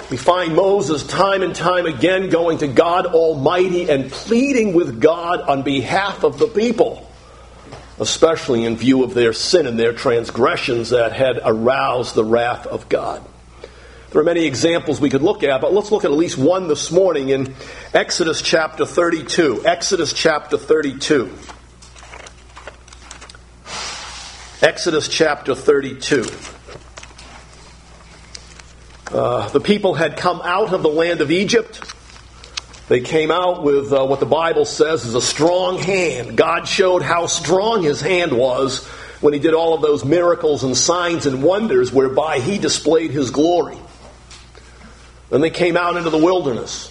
We find Moses time and time again going to God Almighty and pleading with God on behalf of the people, especially in view of their sin and their transgressions that had aroused the wrath of God. There are many examples we could look at, but let's look at least one this morning in Exodus chapter 32. Exodus chapter 32. Exodus chapter 32. The people had come out of the land of Egypt. They came out with what the Bible says is a strong hand. God showed how strong his hand was when he did all of those miracles and signs and wonders whereby he displayed his glory. Then they came out into the wilderness.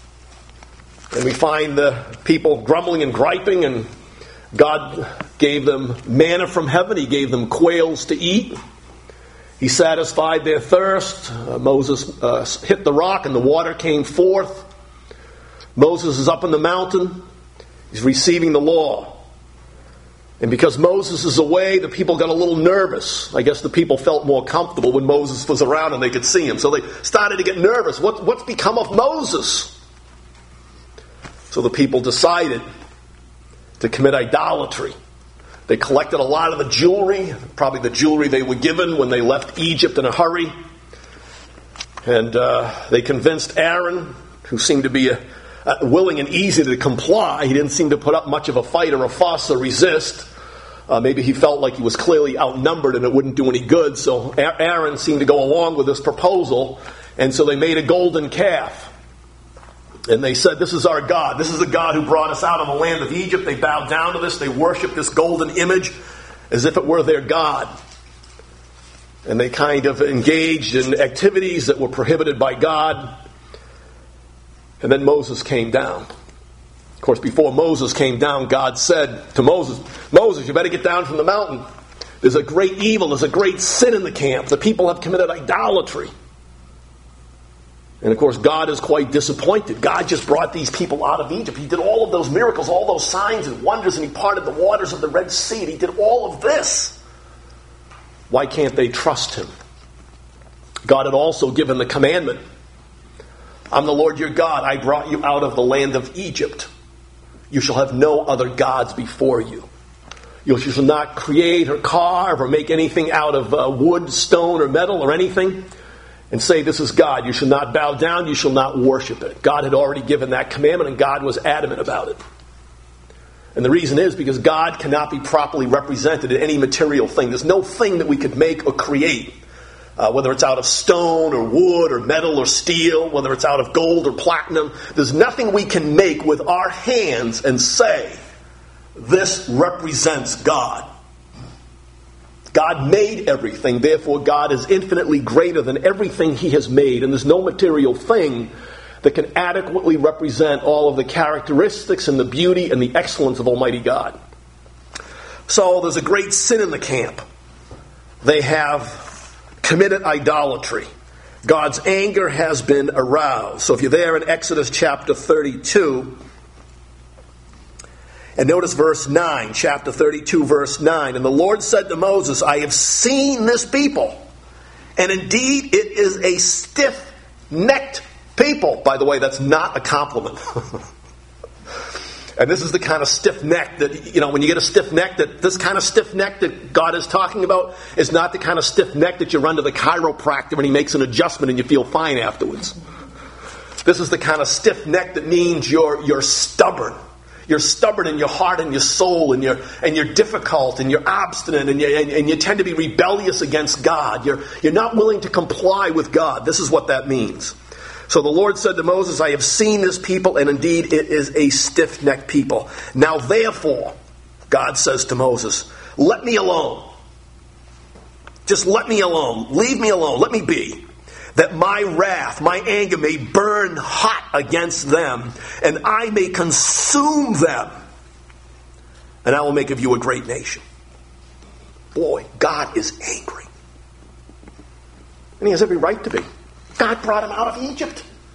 And we find the people grumbling and griping, and God gave them manna from heaven. He gave them quails to eat. He satisfied their thirst. Moses hit the rock and the water came forth. Moses is up in the mountain. He's receiving the law. And because Moses is away, the people got a little nervous. I guess the people felt more comfortable when Moses was around and they could see him. So they started to get nervous. What's become of Moses? So the people decided to commit idolatry. They collected a lot of the jewelry, probably the jewelry they were given when they left Egypt in a hurry. And they convinced Aaron, who seemed to be willing and easy to comply. He didn't seem to put up much of a fight or a fuss or resist. Maybe he felt like he was clearly outnumbered and it wouldn't do any good. So Aaron seemed to go along with this proposal. And so they made a golden calf. And they said, this is our God. This is the God who brought us out of the land of Egypt. They bowed down to this. They worshiped this golden image as if it were their God. And they kind of engaged in activities that were prohibited by God. And then Moses came down. Of course, before Moses came down, God said to Moses, Moses, you better get down from the mountain. There's a great evil. There's a great sin in the camp. The people have committed idolatry. And of course, God is quite disappointed. God just brought these people out of Egypt. He did all of those miracles, all those signs and wonders, and he parted the waters of the Red Sea. And he did all of this. Why can't they trust him? God had also given the commandment, I'm the Lord your God. I brought you out of the land of Egypt. You shall have no other gods before you. You shall not create or carve or make anything out of wood, stone, or metal or anything and say this is God. You shall not bow down. You shall not worship it. God had already given that commandment and God was adamant about it. And the reason is because God cannot be properly represented in any material thing. There's no thing that we could make or create. Whether it's out of stone or wood or metal or steel, whether it's out of gold or platinum, there's nothing we can make with our hands and say, this represents God. God made everything, therefore God is infinitely greater than everything he has made, and there's no material thing that can adequately represent all of the characteristics and the beauty and the excellence of Almighty God. So there's a great sin in the camp. They have committed idolatry. God's anger has been aroused. So if you're there in Exodus chapter 32, and notice verse 9, chapter 32, verse 9. And the Lord said to Moses, I have seen this people, and indeed it is a stiff-necked people. By the way, that's not a compliment. And this is the kind of stiff neck that, when you get a stiff neck, this kind of stiff neck that God is talking about is not the kind of stiff neck that you run to the chiropractor and he makes an adjustment and you feel fine afterwards. This is the kind of stiff neck that means you're stubborn. You're stubborn in your heart and your soul, and you're difficult and you're obstinate and you tend to be rebellious against God. You're not willing to comply with God. This is what that means. So the Lord said to Moses, I have seen this people, and indeed it is a stiff-necked people. Now therefore, God says to Moses, let me alone. Just let me alone. Leave me alone. Let me be. That my wrath, my anger may burn hot against them, and I may consume them. And I will make of you a great nation. Boy, God is angry. And he has every right to be. God brought him out of Egypt.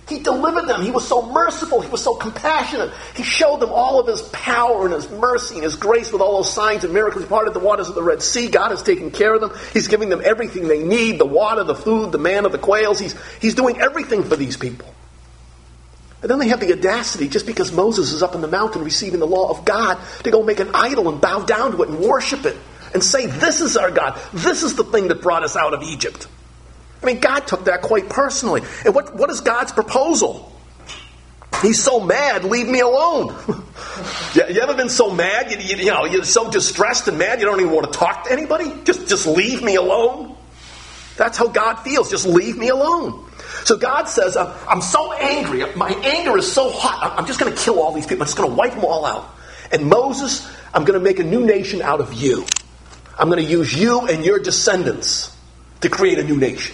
He delivered them. He was so merciful. He was so compassionate. He showed them all of his power and his mercy and his grace with all those signs and miracles. He parted the waters of the Red Sea. God has taken care of them. He's giving them everything they need, the water, the food, the manna, the quails. He's doing everything for these people. And then they have the audacity, just because Moses is up in the mountain receiving the law of God, to go make an idol and bow down to it and worship it and say, this is our God. This is the thing that brought us out of Egypt. I mean, God took that quite personally. And what is God's proposal? He's so mad, leave me alone. You ever been so mad, you're so distressed and mad you don't even want to talk to anybody? Just leave me alone? That's how God feels, just leave me alone. So God says, I'm so angry, my anger is so hot, I'm just going to kill all these people, I'm just going to wipe them all out. And Moses, I'm going to make a new nation out of you. I'm going to use you and your descendants to create a new nation.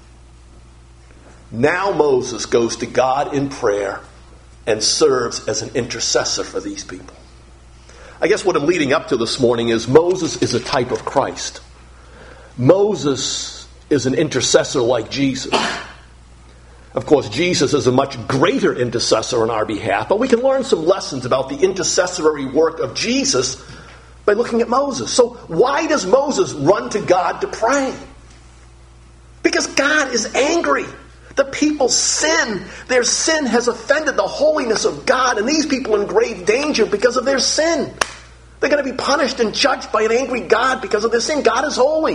Now Moses goes to God in prayer and serves as an intercessor for these people. I guess what I'm leading up to this morning is Moses is a type of Christ. Moses is an intercessor like Jesus. Of course, Jesus is a much greater intercessor on our behalf, but we can learn some lessons about the intercessory work of Jesus by looking at Moses. So why does Moses run to God to pray? Because God is angry. The people sin. Their sin has offended the holiness of God, and these people are in grave danger because of their sin. They're going to be punished and judged by an angry God because of their sin. God is holy.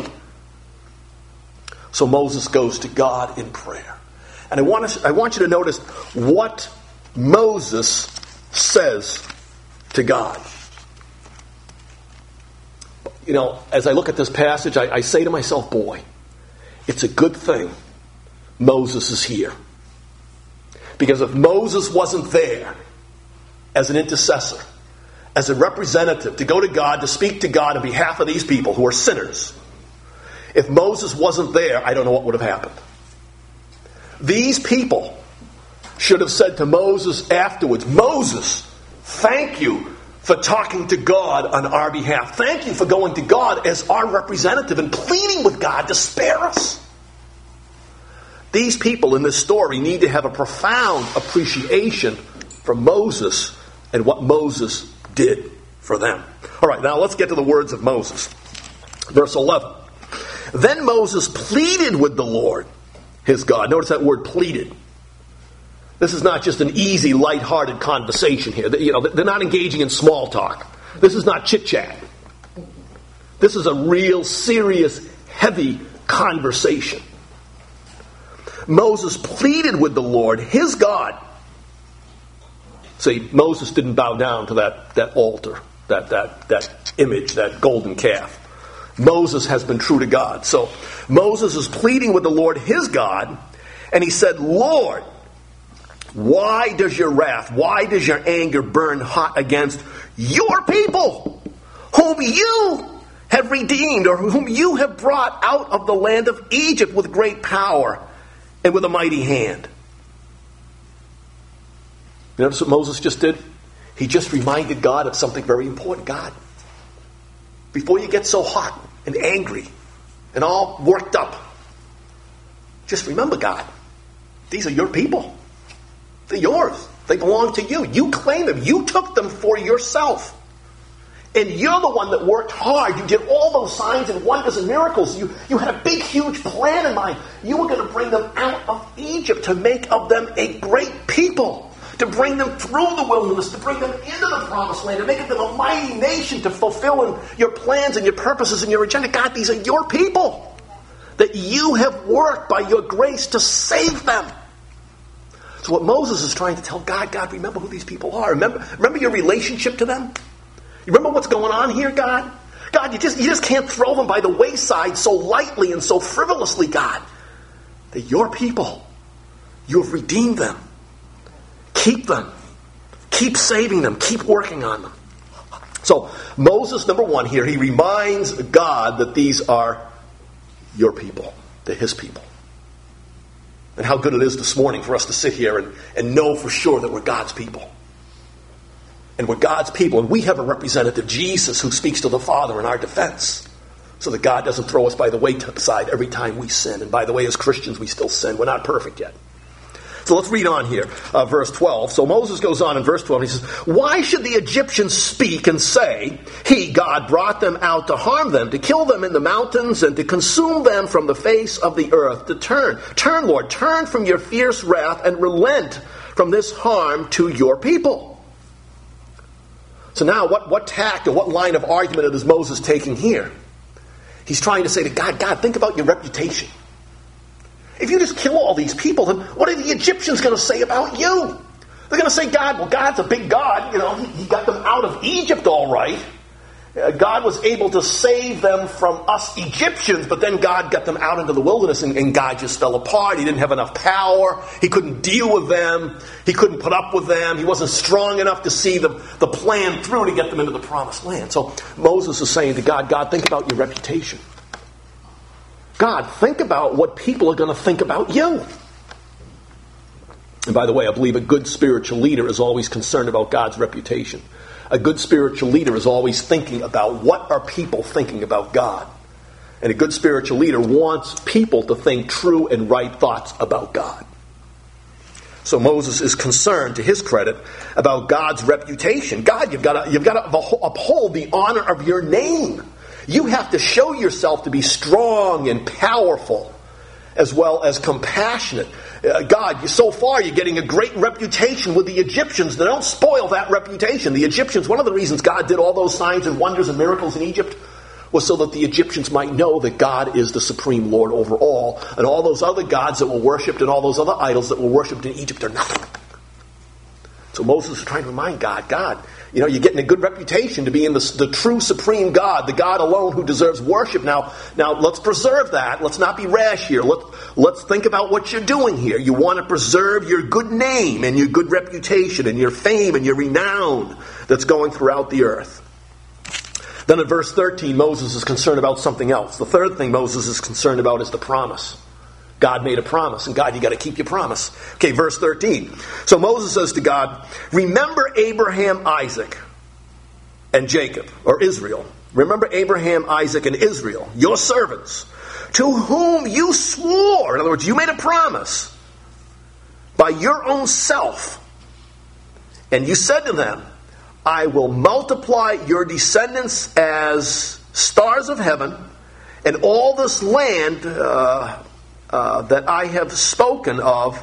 So Moses goes to God in prayer. And I want you to notice what Moses says to God. You know, as I look at this passage, I say to myself, boy, it's a good thing Moses is here. Because if Moses wasn't there as an intercessor, as a representative, to go to God, to speak to God on behalf of these people who are sinners, if Moses wasn't there, I don't know what would have happened. These people should have said to Moses afterwards, Moses, thank you for talking to God on our behalf. Thank you for going to God as our representative and pleading with God to spare us. These people in this story need to have a profound appreciation for Moses and what Moses did for them. All right, now let's get to the words of Moses. Verse 11. Then Moses pleaded with the Lord, his God. Notice that word pleaded. This is not just an easy, lighthearted conversation here. They're not engaging in small talk. This is not chit-chat. This is a real, serious, heavy conversation. Moses pleaded with the Lord, his God. See, Moses didn't bow down to that altar, that image, that golden calf. Moses has been true to God. So Moses is pleading with the Lord, his God, and he said, Lord, why does your wrath, why does your anger burn hot against your people, whom you have redeemed, or whom you have brought out of the land of Egypt with great power and with a mighty hand? You notice what Moses just did? He just reminded God of something very important. God, before you get so hot and angry and all worked up, just remember, God, these are your people. They're yours. They belong to you. You claim them. You took them for yourself. And you're the one that worked hard. You did all those signs and wonders and miracles. You had a big, huge plan in mind. You were going to bring them out of Egypt to make of them a great people. To bring them through the wilderness, to bring them into the promised land, to make of them a mighty nation, to fulfill your plans and your purposes and your agenda. God, these are your people that you have worked by your grace to save them. So what Moses is trying to tell God, God, remember who these people are. Remember your relationship to them. You remember what's going on here, God? God, you just can't throw them by the wayside so lightly and so frivolously, God. They're your people. You have redeemed them. Keep them. Keep saving them. Keep working on them. So Moses, number one here, he reminds God that these are your people. They're his people. And how good it is this morning for us to sit here and know for sure that we're God's people. And we're God's people. And we have a representative, Jesus, who speaks to the Father in our defense. So that God doesn't throw us by the wayside every time we sin. And by the way, as Christians, we still sin. We're not perfect yet. So let's read on here, verse 12. So Moses goes on in verse 12, and he says, "Why should the Egyptians speak and say, He, God, brought them out to harm them, to kill them in the mountains, and to consume them from the face of the earth? To turn, Lord, turn from your fierce wrath, and relent from this harm to your people." So now, what tact or what line of argument is Moses taking here? He's trying to say to God, God, think about your reputation. If you just kill all these people, then what are the Egyptians going to say about you? They're going to say, God, well, God's a big God. You know, he got them out of Egypt all right. God was able to save them from us Egyptians, but then God got them out into the wilderness, and God just fell apart. He didn't have enough power. He couldn't deal with them. He couldn't put up with them. He wasn't strong enough to see the plan through to get them into the promised land. So Moses is saying to God, God, think about your reputation. God, think about what people are going to think about you. And by the way, I believe a good spiritual leader is always concerned about God's reputation. A good spiritual leader is always thinking about what are people thinking about God. And a good spiritual leader wants people to think true and right thoughts about God. So Moses is concerned, to his credit, about God's reputation. God, you've got to uphold the honor of your name. You have to show yourself to be strong and powerful, as well as compassionate. God, so far you're getting a great reputation with the Egyptians. Now, don't spoil that reputation. The Egyptians, one of the reasons God did all those signs and wonders and miracles in Egypt was so that the Egyptians might know that God is the supreme Lord over all. And all those other gods that were worshipped and all those other idols that were worshipped in Egypt are nothing. So Moses is trying to remind God, you know, you're getting a good reputation to be in the true supreme God, the God alone who deserves worship. Now let's preserve that. Let's not be rash here. Let's think about what you're doing here. You want to preserve your good name and your good reputation and your fame and your renown that's going throughout the earth. Then in verse 13, Moses is concerned about something else. The third thing Moses is concerned about is the promise. God made a promise, and God, you got to keep your promise. Okay, verse 13. So Moses says to God, "Remember Abraham, Isaac, and Jacob," or Israel. "Remember Abraham, Isaac, and Israel, your servants, to whom you swore," in other words, you made a promise, "by your own self. And you said to them, I will multiply your descendants as stars of heaven, and all this land that I have spoken of,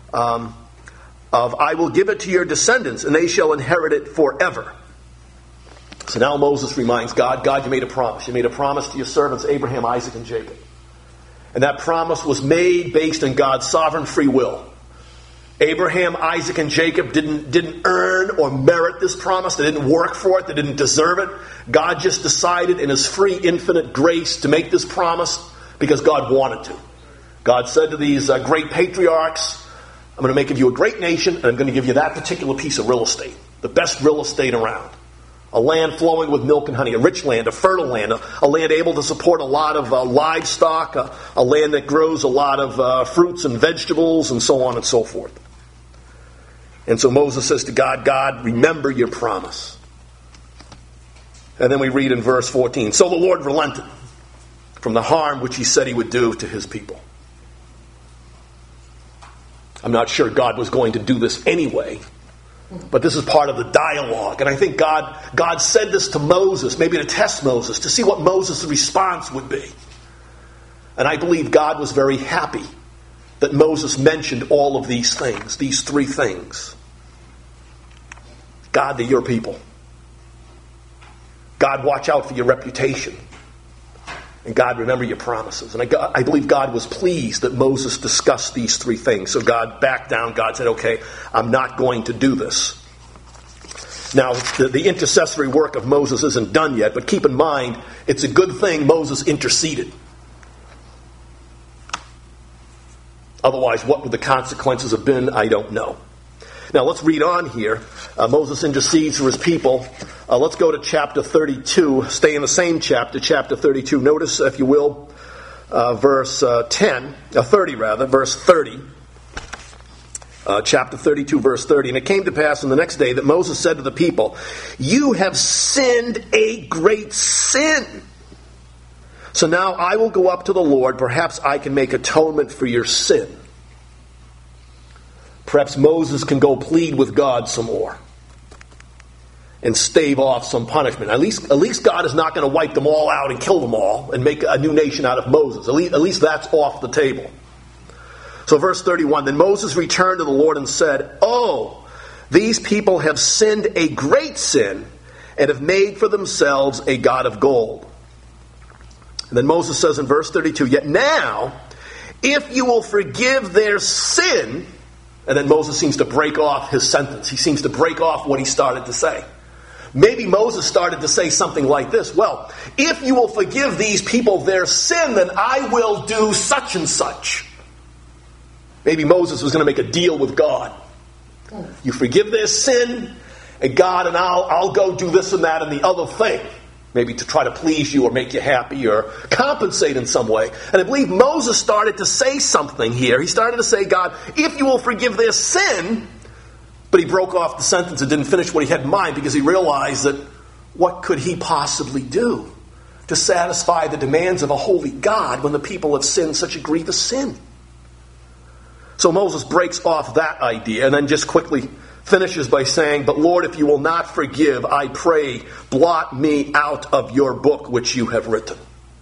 I will give it to your descendants, and they shall inherit it forever." So now Moses reminds God, you made a promise. You made a promise to your servants Abraham, Isaac, and Jacob. And that promise was made based on God's sovereign free will. Abraham, Isaac, and Jacob didn't earn or merit this promise. They didn't work for it. They didn't deserve it. God just decided in His free, infinite grace to make this promise because God wanted to. God said to these great patriarchs, I'm going to make of you a great nation, and I'm going to give you that particular piece of real estate, the best real estate around. A land flowing with milk and honey, a rich land, a fertile land, a land able to support a lot of livestock, a land that grows a lot of fruits and vegetables, and so on and so forth. And so Moses says to God, remember your promise. And then we read in verse 14, so the Lord relented from the harm which He said He would do to His people. I'm not sure God was going to do this anyway, but this is part of the dialogue. And I think God said this to Moses, maybe to test Moses, to see what Moses' response would be. And I believe God was very happy that Moses mentioned all of these things, these three things. God, they're your people. God, watch out for your reputation. And God, remember your promises. And I believe God was pleased that Moses discussed these three things. So God backed down. God said, okay, I'm not going to do this. Now, the intercessory work of Moses isn't done yet, but keep in mind, it's a good thing Moses interceded. Otherwise, what would the consequences have been? I don't know. Now, let's read on here. Moses intercedes for his people. Let's go to chapter 32. Stay in the same chapter 32. Notice, if you will, verse 30. Chapter 32, verse 30. And it came to pass on the next day that Moses said to the people, you have sinned a great sin. So now I will go up to the Lord. Perhaps I can make atonement for your sin. Perhaps Moses can go plead with God some more and stave off some punishment. At least God is not going to wipe them all out and kill them all and make a new nation out of Moses. At least that's off the table. So verse 31, then Moses returned to the Lord and said, "Oh, these people have sinned a great sin and have made for themselves a god of gold." And then Moses says in verse 32, "Yet now, if you will forgive their sin," and then Moses seems to break off his sentence. He seems to break off what he started to say. Maybe Moses started to say something like this: well, if you will forgive these people their sin, then I will do such and such. Maybe Moses was going to make a deal with God. You forgive their sin, and God and I'll go do this and that and the other thing. Maybe to try to please you or make you happy or compensate in some way. And I believe Moses started to say something here. He started to say, God, if you will forgive their sin, but he broke off the sentence and didn't finish what he had in mind because he realized that what could he possibly do to satisfy the demands of a holy God when the people have sinned such a grievous sin? So Moses breaks off that idea and then just quickly finishes by saying, but Lord, if you will not forgive, I pray, blot me out of your book which you have written.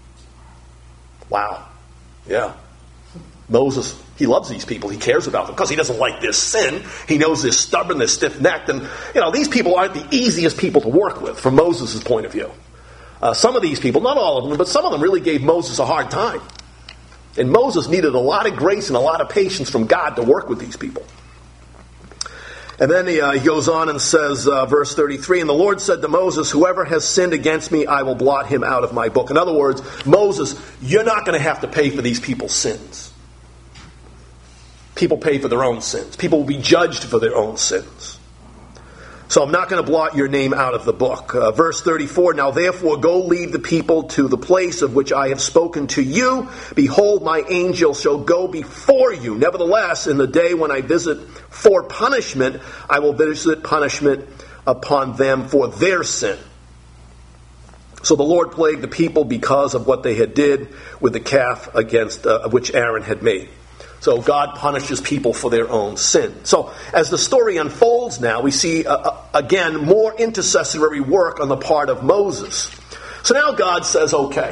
Wow. Yeah. Moses, he loves these people. He cares about them because he doesn't like this sin. He knows they're stubborn, they're stiff-necked. And, these people aren't the easiest people to work with from Moses' point of view. Some of these people, not all of them, but some of them really gave Moses a hard time. And Moses needed a lot of grace and a lot of patience from God to work with these people. And then he goes on and says, verse 33, and the Lord said to Moses, whoever has sinned against me, I will blot him out of my book. In other words, Moses, you're not going to have to pay for these people's sins. People pay for their own sins. People will be judged for their own sins. So I'm not going to blot your name out of the book. Verse 34, now therefore go lead the people to the place of which I have spoken to you. Behold, my angel shall go before you. Nevertheless, in the day when I visit for punishment, I will visit punishment upon them for their sin. So the Lord plagued the people because of what they had did with the calf against which Aaron had made. So God punishes people for their own sin. So as the story unfolds now, we see, again, more intercessory work on the part of Moses. So now God says, okay,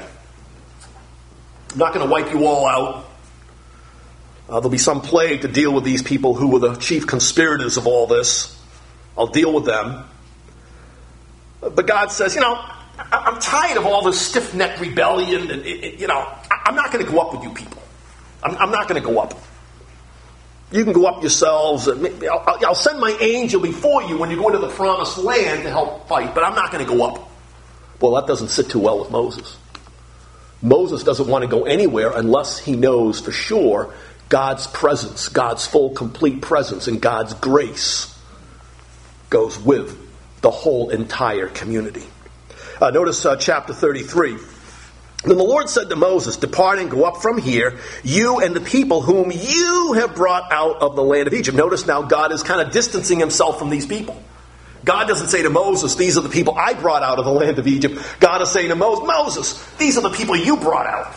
I'm not going to wipe you all out. There'll be some plague to deal with these people who were the chief conspirators of all this. I'll deal with them. But God says, I'm tired of all this stiff-necked rebellion. And, I'm not going to go up with you people. I'm not going to go up. You can go up yourselves. I'll send my angel before you when you go into the promised land to help fight, but I'm not going to go up. Well, that doesn't sit too well with Moses. Moses doesn't want to go anywhere unless he knows for sure God's presence, God's full, complete presence, and God's grace goes with the whole entire community. Notice chapter 33. Then the Lord said to Moses, depart and go up from here, you and the people whom you have brought out of the land of Egypt. Notice now God is kind of distancing himself from these people. God doesn't say to Moses, these are the people I brought out of the land of Egypt. God is saying to Moses, these are the people you brought out.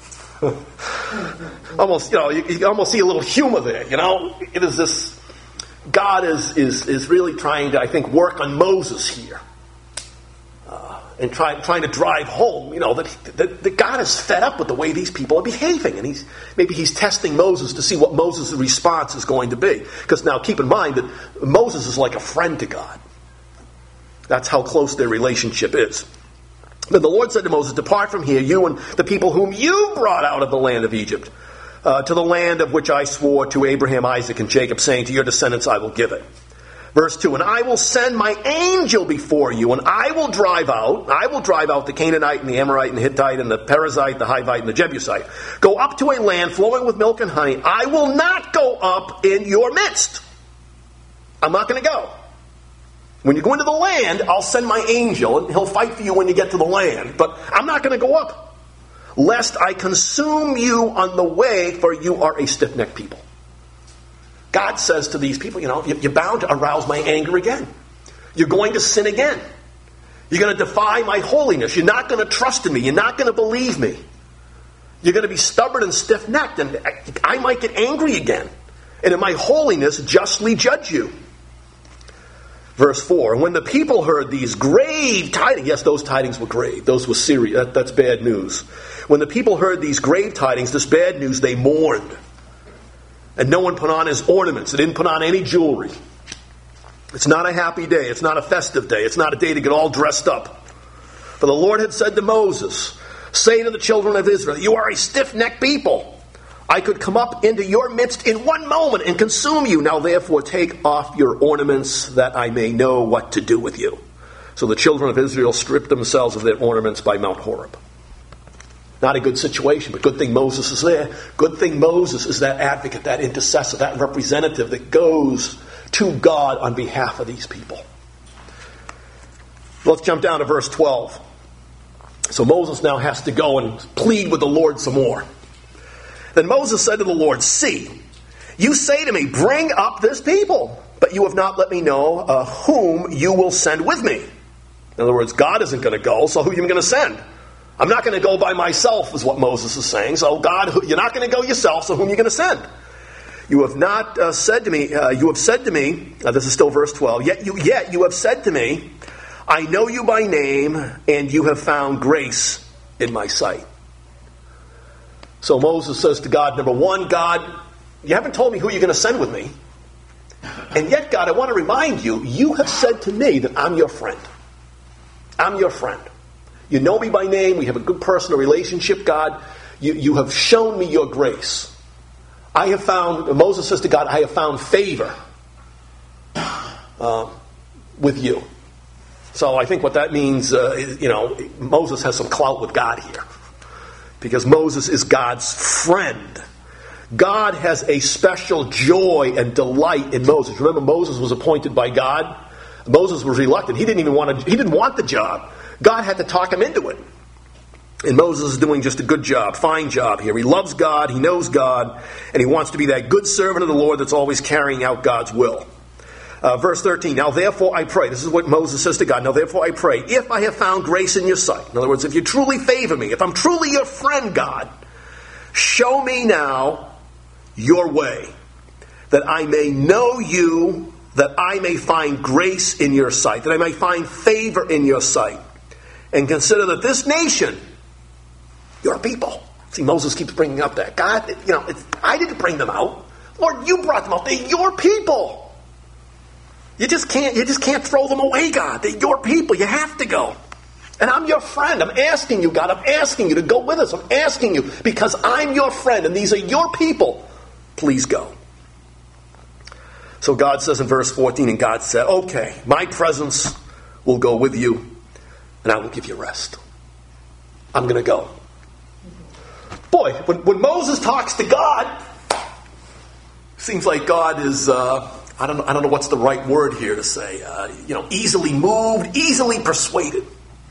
Almost, you almost see a little humor there, It is this, God is really trying to, I think, work on Moses here. And trying to drive home, that God is fed up with the way these people are behaving. And maybe he's testing Moses to see what Moses' response is going to be. Because now keep in mind that Moses is like a friend to God. That's how close their relationship is. Then the Lord said to Moses, depart from here, you and the people whom you brought out of the land of Egypt, to the land of which I swore to Abraham, Isaac, and Jacob, saying, to your descendants I will give it. Verse 2, and I will send my angel before you, and I will drive out the Canaanite and the Amorite and the Hittite and the Perizzite, the Hivite and the Jebusite. Go up to a land flowing with milk and honey. I will not go up in your midst. I'm not going to go. When you go into the land, I'll send my angel, and he'll fight for you when you get to the land. But I'm not going to go up, lest I consume you on the way, for you are a stiff-necked people. God says to these people, you're bound to arouse my anger again. You're going to sin again. You're going to defy my holiness. You're not going to trust in me. You're not going to believe me. You're going to be stubborn and stiff-necked, and I might get angry again. and in my holiness justly judge you. Verse 4, and when the people heard these grave tidings, yes, those tidings were grave. Those were serious. That's bad news. When the people heard these grave tidings, this bad news, they mourned. And no one put on his ornaments. They didn't put on any jewelry. It's not a happy day. It's not a festive day. It's not a day to get all dressed up. For the Lord had said to Moses, say to the children of Israel, you are a stiff-necked people. I could come up into your midst in one moment and consume you. Now therefore take off your ornaments that I may know what to do with you. So the children of Israel stripped themselves of their ornaments by Mount Horeb. Not a good situation, but good thing Moses is there. Good thing Moses is that advocate, that intercessor, that representative that goes to God on behalf of these people. Let's jump down to verse 12. So Moses now has to go and plead with the Lord some more. Then Moses said to the Lord, see, you say to me, bring up this people, but you have not let me know whom you will send with me. In other words, God isn't going to go, so who are you going to send? I'm not going to go by myself, is what Moses is saying. So God, you're not going to go yourself, so whom are you going to send? You have not said to me, you have said to me, this is still verse 12, yet you have said to me, I know you by name, and you have found grace in my sight. So Moses says to God, number one, God, you haven't told me who you're going to send with me. And yet, God, I want to remind you, you have said to me that I'm your friend. I'm your friend. You know me by name. We have a good personal relationship, God. You have shown me your grace. Moses says to God, I have found favor with you. So I think what that means, Moses has some clout with God here. Because Moses is God's friend. God has a special joy and delight in Moses. Remember, Moses was appointed by God. Moses was reluctant. He didn't want the job. God had to talk him into it. And Moses is doing just a good job, fine job here. He loves God, he knows God, and he wants to be that good servant of the Lord that's always carrying out God's will. Verse 13, now therefore I pray. This is what Moses says to God. Now therefore I pray, if I have found grace in your sight. In other words, if you truly favor me, if I'm truly your friend, God, show me now your way, that I may know you, that I may find grace in your sight, that I may find favor in your sight. And consider that this nation, your people. See, Moses keeps bringing up that. God, I didn't bring them out. Lord, you brought them out. They're your people. You just can't throw them away, God. They're your people. You have to go. And I'm your friend. I'm asking you, God. I'm asking you to go with us. I'm asking you because I'm your friend and these are your people. Please go. So God says in verse 14, and God said, okay, my presence will go with you and I will give you rest. I'm going to go. Boy, when Moses talks to God, seems like God is... I don't know what's the right word here to say. Easily moved, easily persuaded.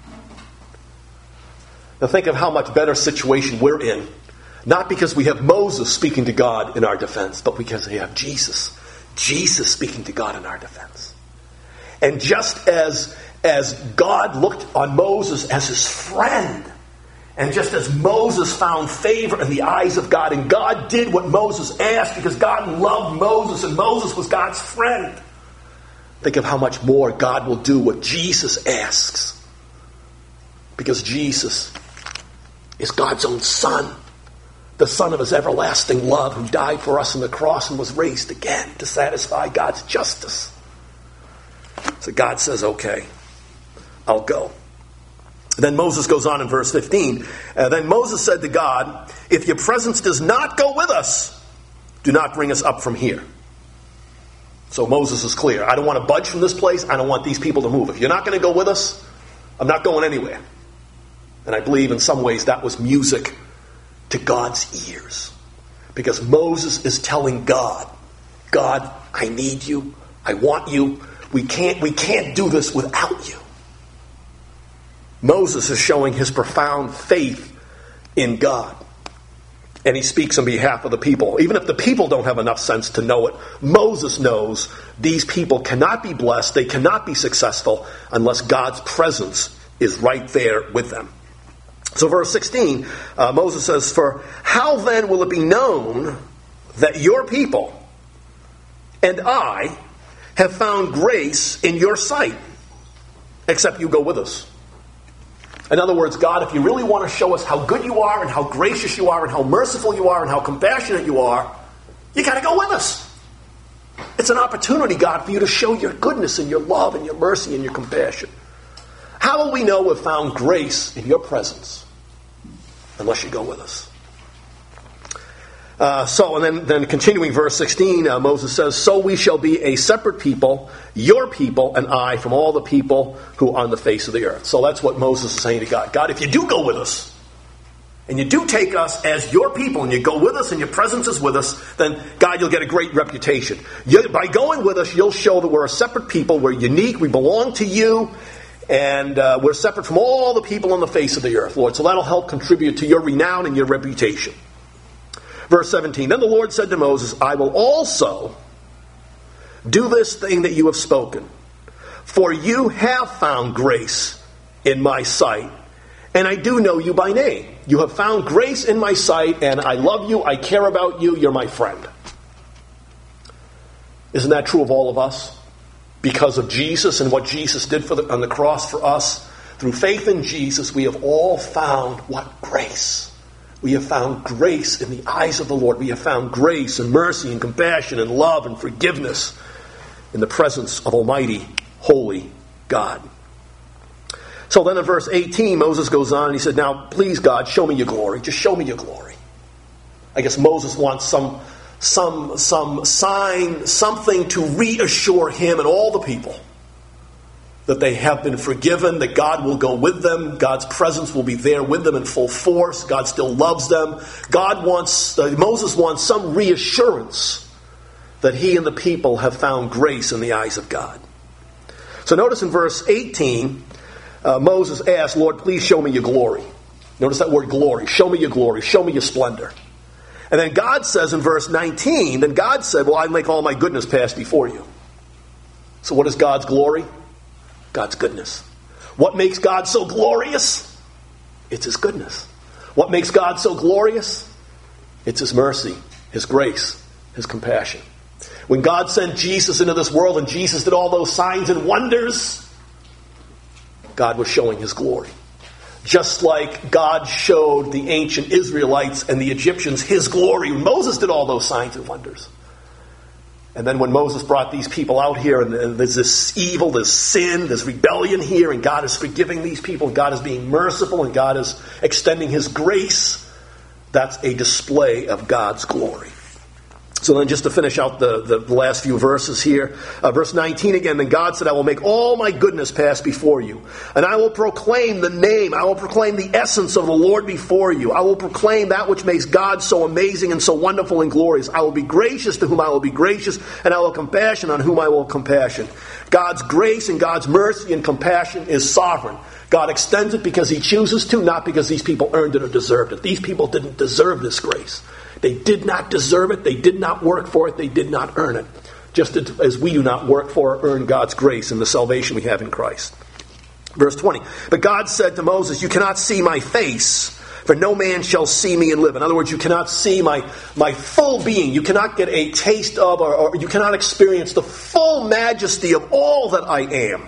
Now think of how much better situation we're in. Not because we have Moses speaking to God in our defense, but because we have Jesus. Jesus speaking to God in our defense. And just as God looked on Moses as his friend, and just as Moses found favor in the eyes of God, and God did what Moses asked because God loved Moses and Moses was God's friend, think of how much more God will do what Jesus asks. Because Jesus is God's own Son, the Son of his everlasting love, who died for us on the cross and was raised again to satisfy God's justice. So God says, okay, I'll go. Then Moses goes on in verse 15. Then Moses said to God, if your presence does not go with us, do not bring us up from here. So Moses is clear. I don't want to budge from this place. I don't want these people to move. If you're not going to go with us, I'm not going anywhere. And I believe in some ways that was music to God's ears. Because Moses is telling God, God, I need you. I want you. We can't do this without you. Moses is showing his profound faith in God. And he speaks on behalf of the people. Even if the people don't have enough sense to know it, Moses knows these people cannot be blessed, they cannot be successful unless God's presence is right there with them. So verse 16, Moses says, for how then will it be known that your people and I have found grace in your sight, except you go with us. In other words, God, if you really want to show us how good you are and how gracious you are and how merciful you are and how compassionate you are, you got to go with us. It's an opportunity, God, for you to show your goodness and your love and your mercy and your compassion. How will we know we've found grace in your presence unless you go with us? And then continuing verse 16, Moses says, so we shall be a separate people, your people and I, from all the people who are on the face of the earth. So that's what Moses is saying to God. God, if you do go with us, and you do take us as your people, and you go with us, and your presence is with us, then, God, you'll get a great reputation. By going with us, you'll show that we're a separate people, we're unique, we belong to you, and we're separate from all the people on the face of the earth, Lord. So that'll help contribute to your renown and your reputation. Verse 17, then the Lord said to Moses, I will also do this thing that you have spoken, for you have found grace in my sight, and I do know you by name. You have found grace in my sight, and I love you, I care about you, you're my friend. Isn't that true of all of us? Because of Jesus and what Jesus did on the cross for us, through faith in Jesus, we have all found what? Grace. We have found grace in the eyes of the Lord. We have found grace and mercy and compassion and love and forgiveness in the presence of Almighty, Holy God. So then in verse 18, Moses goes on and he said, now, please, God, show me your glory. Just show me your glory. I guess Moses wants some sign, something to reassure him and all the people that they have been forgiven, that God will go with them, God's presence will be there with them in full force, God still loves them. Moses wants some reassurance that he and the people have found grace in the eyes of God. So notice in verse 18, Moses asked, Lord, please show me your glory. Notice that word glory. Show me your glory. Show me your splendor. And then God says in verse 19, then God said, well, I make all my goodness pass before you. So what is God's glory? God's goodness. What makes God so glorious? It's his goodness. What makes God so glorious? It's his mercy, his grace, his compassion. When God sent Jesus into this world and Jesus did all those signs and wonders, God was showing his glory. Just like God showed the ancient Israelites and the Egyptians his glory when Moses did all those signs and wonders. And then when Moses brought these people out here, and there's this evil, there's sin, there's rebellion here, and God is forgiving these people, and God is being merciful, and God is extending his grace, that's a display of God's glory. So then just to finish out the last few verses here, verse 19 again, then God said, I will make all my goodness pass before you, and I will proclaim the name, I will proclaim the essence of the Lord before you. I will proclaim that which makes God so amazing and so wonderful and glorious. I will be gracious to whom I will be gracious, and I will have compassion on whom I will have compassion. God's grace and God's mercy and compassion is sovereign. God extends it because he chooses to, not because these people earned it or deserved it. These people didn't deserve this grace. They did not deserve it. They did not work for it. They did not earn it. Just as we do not work for or earn God's grace and the salvation we have in Christ. Verse 20. But God said to Moses, you cannot see my face, for no man shall see me and live. In other words, you cannot see my full being. You cannot get a taste of or you cannot experience the full majesty of all that I am.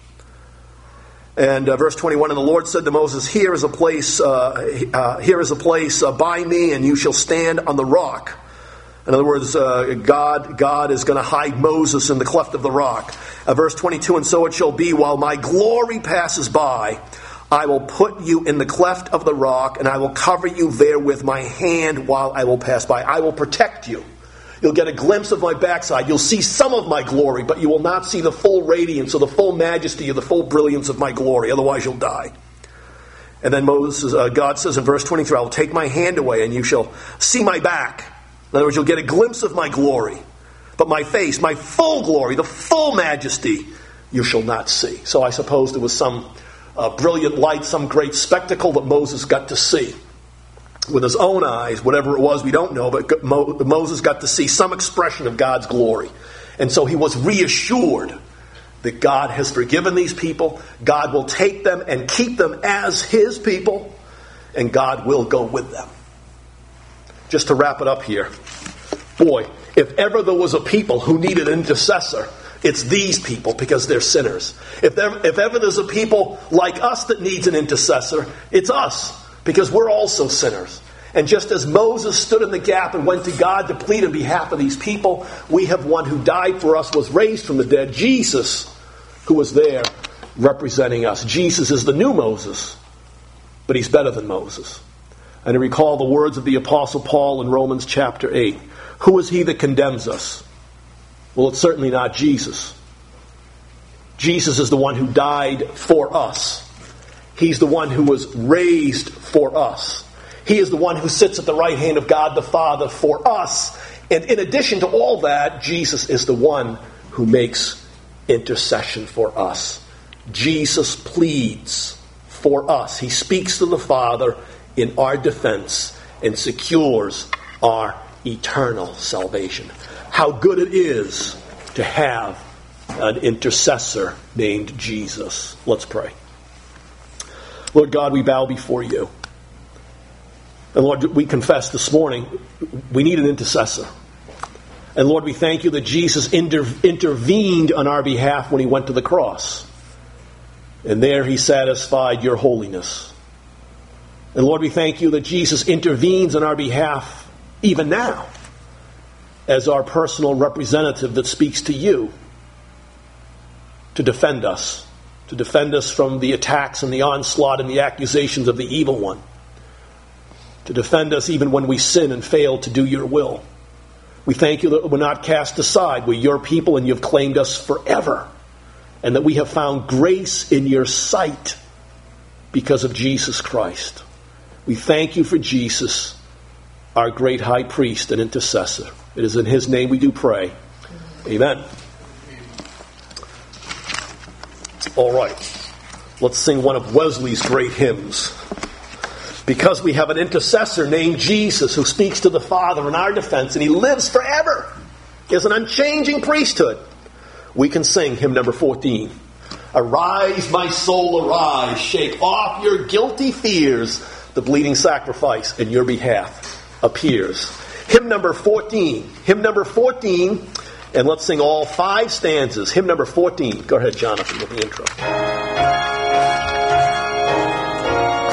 And verse 21, and the Lord said to Moses, here is a place by me, and you shall stand on the rock. In other words, God is going to hide Moses in the cleft of the rock. Verse 22, and so it shall be, while my glory passes by, I will put you in the cleft of the rock, and I will cover you there with my hand while I will pass by. I will protect you. You'll get a glimpse of my backside. You'll see some of my glory, but you will not see the full radiance or the full majesty or the full brilliance of my glory. Otherwise, you'll die. And then God says in verse 23, I will take my hand away and you shall see my back. In other words, you'll get a glimpse of my glory. But my face, my full glory, the full majesty, you shall not see. So I suppose there was some brilliant light, some great spectacle that Moses got to see. With his own eyes, whatever it was, we don't know, but Moses got to see some expression of God's glory. And so he was reassured that God has forgiven these people, God will take them and keep them as his people, and God will go with them. Just to wrap it up here, boy, If ever there was a people who needed an intercessor, it's these people, because they're sinners. If ever there's a people like us that needs an intercessor, it's us, because we're also sinners. And just as Moses stood in the gap and went to God to plead on behalf of these people, we have one who died for us, was raised from the dead, Jesus, who was there representing us. Jesus is the new Moses, but he's better than Moses. And I recall the words of the Apostle Paul in Romans chapter 8. Who is he that condemns us? Well, it's certainly not Jesus. Jesus is the one who died for us. He's the one who was raised for us. He is the one who sits at the right hand of God the Father for us. And in addition to all that, Jesus is the one who makes intercession for us. Jesus pleads for us. He speaks to the Father in our defense and secures our eternal salvation. How good it is to have an intercessor named Jesus. Let's pray. Lord God, we bow before you. And Lord, we confess this morning, we need an intercessor. And Lord, we thank you that Jesus intervened on our behalf when he went to the cross. And there he satisfied your holiness. And Lord, we thank you that Jesus intervenes on our behalf even now as our personal representative that speaks to you to defend us from the attacks and the onslaught and the accusations of the evil one. To defend us even when we sin and fail to do your will. We thank you that we're not cast aside. We're your people and you've claimed us forever. And that we have found grace in your sight because of Jesus Christ. We thank you for Jesus, our great high priest and intercessor. It is in his name we do pray. Amen. All right. Let's sing one of Wesley's great hymns. Because we have an intercessor named Jesus who speaks to the Father in our defense, and he lives forever. He has an unchanging priesthood. We can sing hymn number 14. Arise, my soul, arise. Shake off your guilty fears. The bleeding sacrifice in your behalf appears. Hymn number 14. Hymn number 14. And let's sing all 5 stanzas. Hymn number 14. Go ahead, Jonathan, with the intro.